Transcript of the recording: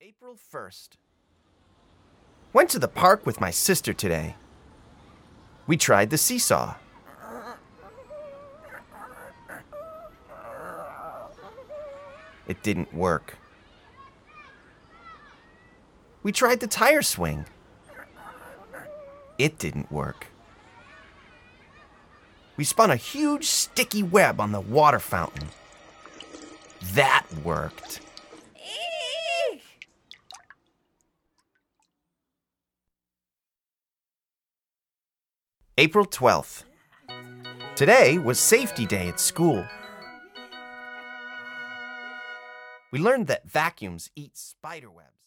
April 1st. Went to the park with my sister today. We tried the seesaw. It didn't work. We tried the tire swing. It didn't work. We spun a huge sticky web on the water fountain. That worked. April 12th. Today was safety day at school. We learned that vacuums eat spider webs.